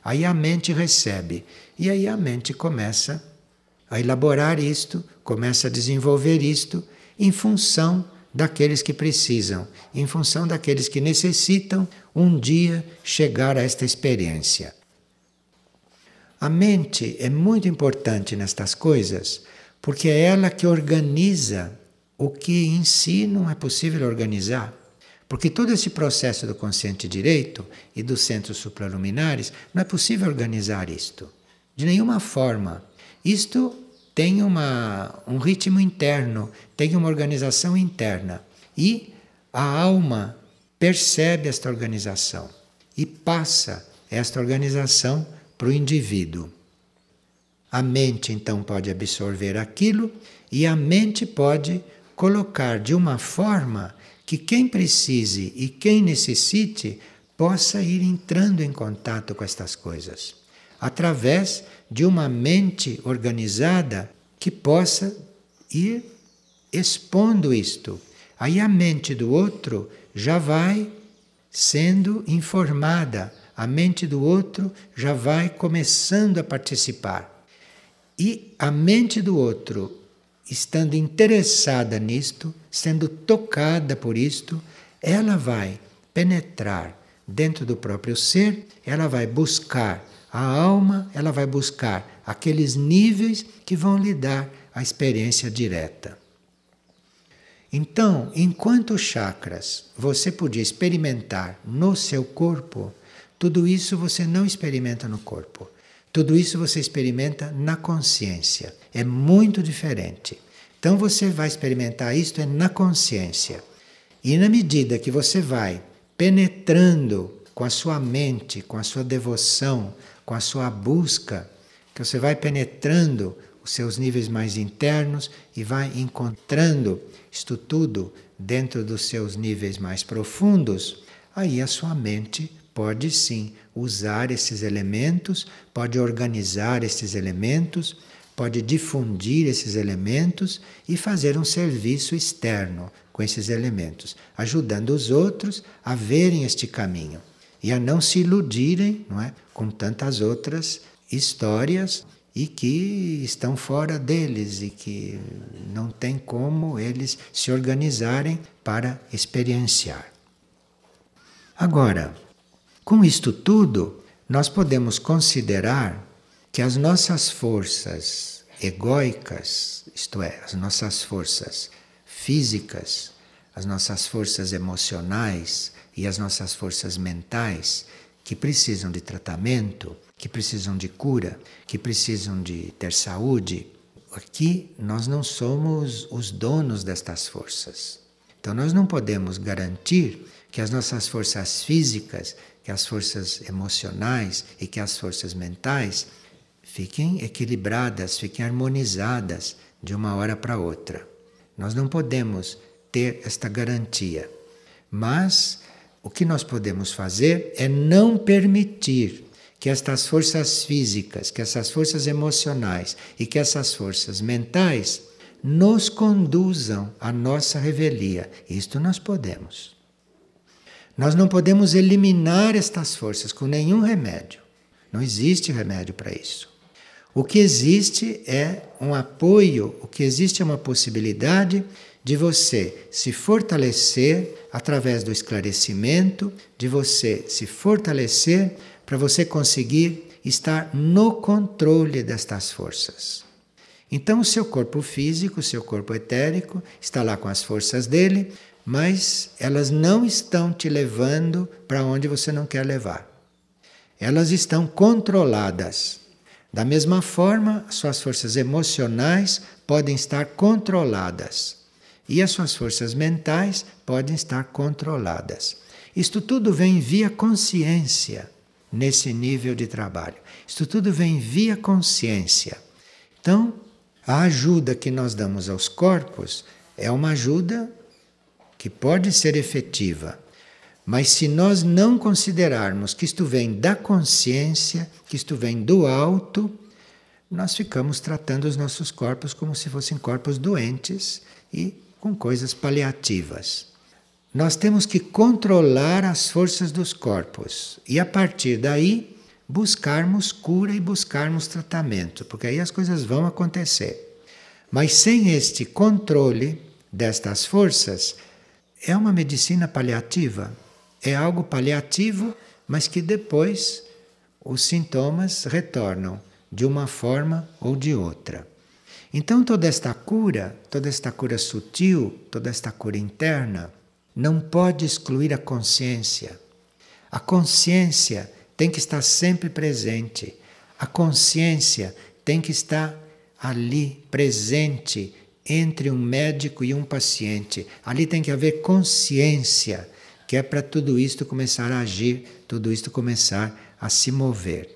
Aí a mente recebe. E aí a mente começa a elaborar isto, começa a desenvolver isto em função daqueles que precisam, em função daqueles que necessitam um dia chegar a esta experiência. A mente é muito importante nestas coisas, porque é ela que organiza o que em si não é possível organizar. Porque todo esse processo do consciente direito e dos centros supraluminares, não é possível organizar isto. De nenhuma forma. Isto tem uma, um ritmo interno, tem uma organização interna. E a alma percebe esta organização e passa esta organização para o indivíduo. A mente então pode absorver aquilo e a mente pode colocar de uma forma que quem precise e quem necessite possa ir entrando em contato com estas coisas, através de uma mente organizada que possa ir expondo isto. Aí a mente do outro já vai sendo informada, a mente do outro já vai começando a participar. E a mente do outro, estando interessada nisto, sendo tocada por isto, ela vai penetrar dentro do próprio ser, ela vai buscar a alma, ela vai buscar aqueles níveis que vão lhe dar a experiência direta. Então, enquanto chakras você podia experimentar no seu corpo, tudo isso você não experimenta no corpo. Tudo isso você experimenta na consciência. É muito diferente. Então você vai experimentar isto é na consciência. E na medida que você vai penetrando com a sua mente, com a sua devoção, com a sua busca, que você vai penetrando os seus níveis mais internos e vai encontrando isto tudo dentro dos seus níveis mais profundos, aí a sua mente pode sim usar esses elementos, pode organizar esses elementos, pode difundir esses elementos e fazer um serviço externo com esses elementos, ajudando os outros a verem este caminho e a não se iludirem, não é, com tantas outras histórias e que estão fora deles e que não tem como eles se organizarem para experienciar. Agora, com isto tudo, nós podemos considerar que as nossas forças egóicas, isto é, as nossas forças físicas, as nossas forças emocionais e as nossas forças mentais, que precisam de tratamento, que precisam de cura, que precisam de ter saúde, aqui nós não somos os donos destas forças. Então nós não podemos garantir que as nossas forças físicas, que as forças emocionais e que as forças mentais fiquem equilibradas, fiquem harmonizadas de uma hora para outra. Nós não podemos ter esta garantia. Mas o que nós podemos fazer é não permitir que estas forças físicas, que essas forças emocionais e que essas forças mentais nos conduzam à nossa revelia. Isto nós podemos. Nós não podemos eliminar estas forças com nenhum remédio. Não existe remédio para isso. O que existe é um apoio, o que existe é uma possibilidade de você se fortalecer através do esclarecimento, de você se fortalecer para você conseguir estar no controle destas forças. Então o seu corpo físico, o seu corpo etérico está lá com as forças dele, mas elas não estão te levando para onde você não quer levar. Elas estão controladas. Da mesma forma, suas forças emocionais podem estar controladas. E as suas forças mentais podem estar controladas. Isto tudo vem via consciência, nesse nível de trabalho. Isto tudo vem via consciência. Então, a ajuda que nós damos aos corpos é uma ajuda que pode ser efetiva. Mas se nós não considerarmos que isto vem da consciência, que isto vem do alto, nós ficamos tratando os nossos corpos como se fossem corpos doentes e com coisas paliativas. Nós temos que controlar as forças dos corpos e, a partir daí, buscarmos cura e buscarmos tratamento, porque aí as coisas vão acontecer. Mas sem este controle destas forças, é uma medicina paliativa. É algo paliativo, mas que depois os sintomas retornam de uma forma ou de outra. Então toda esta cura, toda esta cura sutil, toda esta cura interna, não pode excluir a consciência. A consciência tem que estar sempre presente. A consciência tem que estar ali, presente, entre um médico e um paciente. Ali tem que haver consciência, que é para tudo isto começar a agir, tudo isto começar a se mover.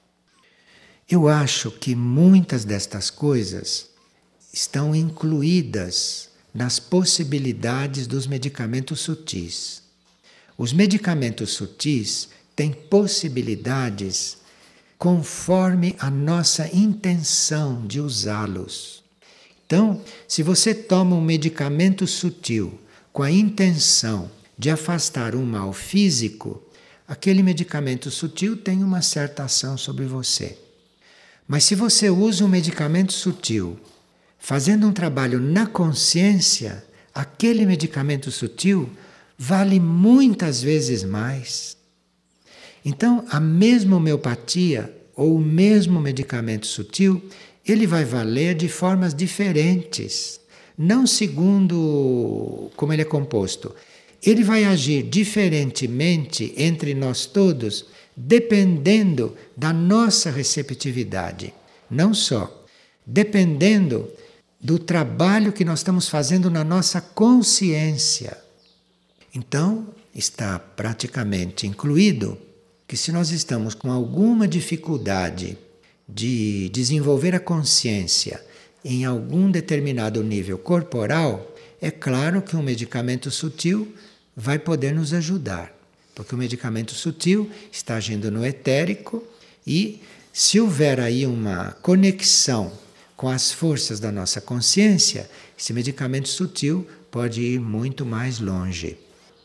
Eu acho que muitas destas coisas estão incluídas nas possibilidades dos medicamentos sutis. Os medicamentos sutis têm possibilidades conforme a nossa intenção de usá-los. Então, se você toma um medicamento sutil com a intenção de afastar um mal físico, aquele medicamento sutil tem uma certa ação sobre você. Mas se você usa um medicamento sutil, fazendo um trabalho na consciência, aquele medicamento sutil vale muitas vezes mais. Então, a mesma homeopatia ou o mesmo medicamento sutil, ele vai valer de formas diferentes, não segundo como ele é composto. Ele vai agir diferentemente entre nós todos, dependendo da nossa receptividade. Não só, dependendo do trabalho que nós estamos fazendo na nossa consciência. Então, está praticamente incluído que se nós estamos com alguma dificuldade de desenvolver a consciência em algum determinado nível corporal, é claro que um medicamento sutil vai poder nos ajudar, porque o medicamento sutil está agindo no etérico e se houver aí uma conexão com as forças da nossa consciência, esse medicamento sutil pode ir muito mais longe.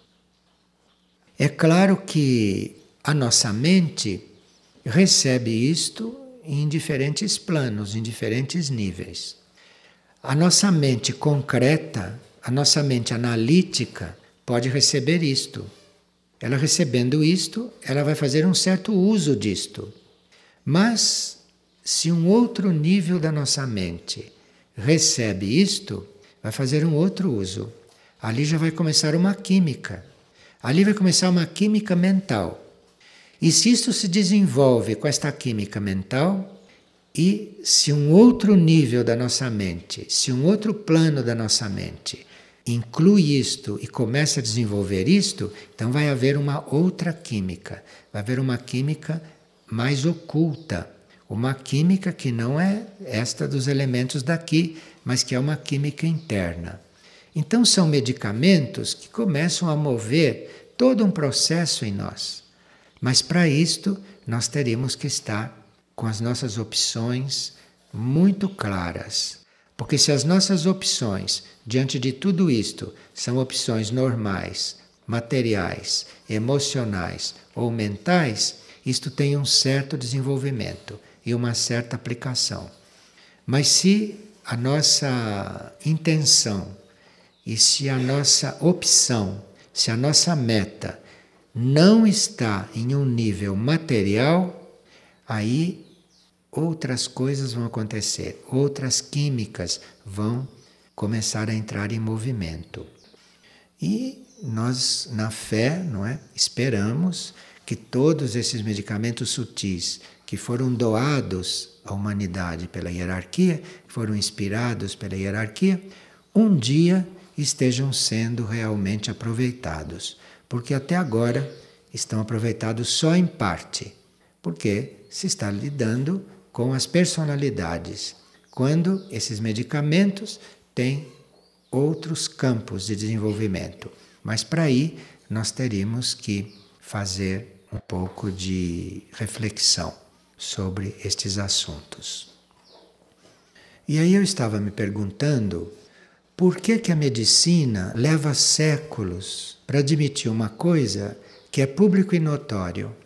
É claro que a nossa mente recebe isto em diferentes planos, em diferentes níveis. A nossa mente concreta, a nossa mente analítica, pode receber isto. Ela recebendo isto, ela vai fazer um certo uso disto. Mas, se um outro nível da nossa mente recebe isto, vai fazer um outro uso. Ali já vai começar uma química. Ali vai começar uma química mental. E se isto se desenvolve com esta química mental, e se um outro nível da nossa mente, se um outro plano da nossa mente inclui isto e começa a desenvolver isto, então vai haver uma outra química. Vai haver uma química mais oculta. Uma química que não é esta dos elementos daqui, mas que é uma química interna. Então são medicamentos que começam a mover todo um processo em nós. Mas para isto nós teríamos que estar com as nossas opções muito claras. Porque se as nossas opções, diante de tudo isto, são opções normais, materiais, emocionais ou mentais, isto tem um certo desenvolvimento e uma certa aplicação. Mas se a nossa intenção e se a nossa opção, se a nossa meta não está em um nível material, aí outras coisas vão acontecer, outras químicas vão começar a entrar em movimento. E nós, na fé, não é, esperamos que todos esses medicamentos sutis que foram doados à humanidade pela hierarquia, que foram inspirados pela hierarquia, um dia estejam sendo realmente aproveitados. Porque até agora estão aproveitados só em parte, porque se está lidando com as personalidades, quando esses medicamentos têm outros campos de desenvolvimento. Mas para aí nós teríamos que fazer um pouco de reflexão sobre estes assuntos. E aí eu estava me perguntando por que que a medicina leva séculos para admitir uma coisa que é público e notório,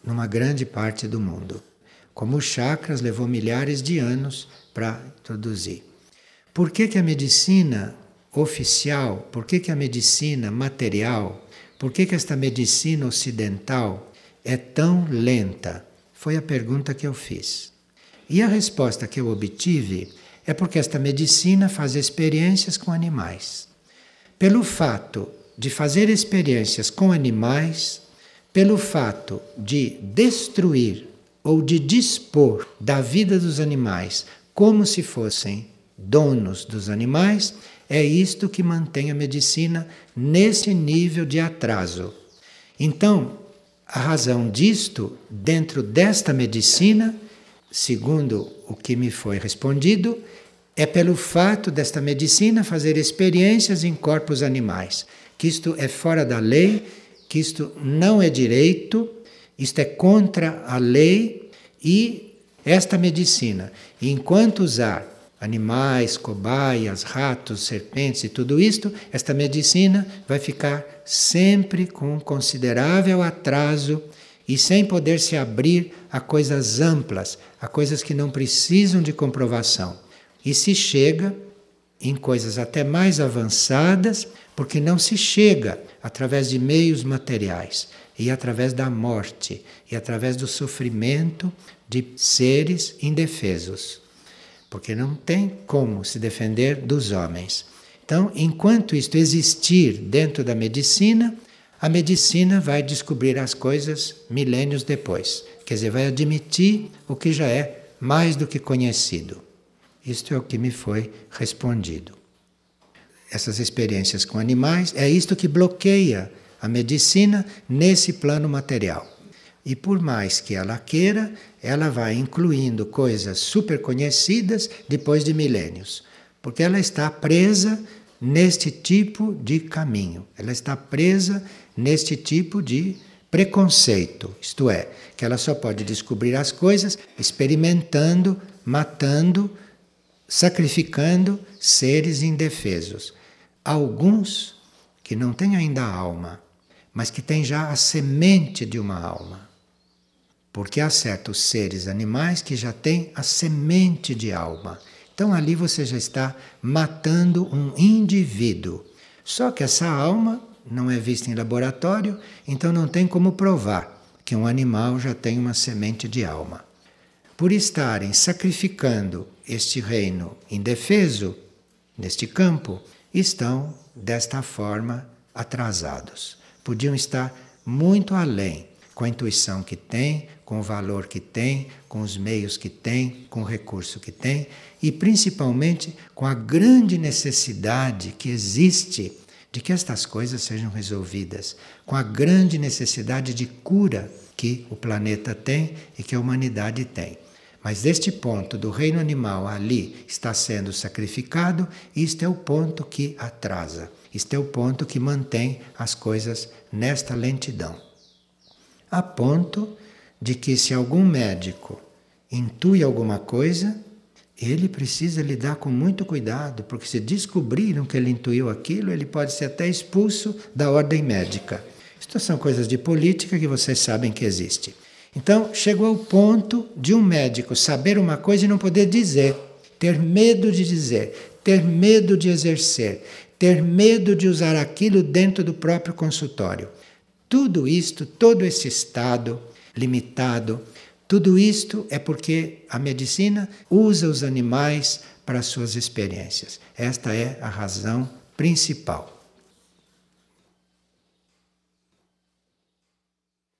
numa grande parte do mundo. Como os chakras levou milhares de anos para introduzir. Por que que a medicina oficial, por que que a medicina material, por que que esta medicina ocidental é tão lenta? Foi a pergunta que eu fiz. E a resposta que eu obtive é porque esta medicina faz experiências com animais. Pelo fato de fazer experiências com animais, pelo fato de destruir ou de dispor da vida dos animais como se fossem donos dos animais, é isto que mantém a medicina nesse nível de atraso. Então, a razão disto, dentro desta medicina, segundo o que me foi respondido, é pelo fato desta medicina fazer experiências em corpos animais, que isto é fora da lei, que isto não é direito, isto é contra a lei, e esta medicina, enquanto usar animais, cobaias, ratos, serpentes e tudo isto, esta medicina vai ficar sempre com um considerável atraso e sem poder se abrir a coisas amplas, a coisas que não precisam de comprovação. E se chega em coisas até mais avançadas, porque não se chega através de meios materiais, e através da morte, e através do sofrimento de seres indefesos. Porque não tem como se defender dos homens. Então, enquanto isto existir dentro da medicina, a medicina vai descobrir as coisas milênios depois. Quer dizer, vai admitir o que já é mais do que conhecido. Isto é o que me foi respondido. Essas experiências com animais, é isto que bloqueia a medicina nesse plano material. E por mais que ela queira, ela vai incluindo coisas super conhecidas depois de milênios. Porque ela está presa neste tipo de caminho. Ela está presa neste tipo de preconceito. Isto é, que ela só pode descobrir as coisas experimentando, matando, sacrificando seres indefesos. Alguns que não têm ainda alma, mas que têm já a semente de uma alma. Porque há certos seres animais que já têm a semente de alma. Então ali você já está matando um indivíduo. Só que essa alma não é vista em laboratório, então não tem como provar que um animal já tem uma semente de alma. Por estarem sacrificando este reino indefeso, neste campo, estão desta forma atrasados. Podiam estar muito além, com a intuição que têm, com o valor que têm, com os meios que têm, com o recurso que têm e principalmente com a grande necessidade que existe de que estas coisas sejam resolvidas, com a grande necessidade de cura que o planeta tem e que a humanidade tem. Mas deste ponto do reino animal ali está sendo sacrificado, isto é o ponto que atrasa, isto é o ponto que mantém as coisas nesta lentidão. A ponto de que se algum médico intui alguma coisa, ele precisa lidar com muito cuidado, porque se descobriram que ele intuiu aquilo, ele pode ser até expulso da ordem médica. Isto são coisas de política que vocês sabem que existe. Então, chegou ao ponto de um médico saber uma coisa e não poder dizer, ter medo de dizer, ter medo de exercer, ter medo de usar aquilo dentro do próprio consultório. Tudo isto, todo esse estado limitado, tudo isto é porque a medicina usa os animais para as suas experiências. Esta é a razão principal.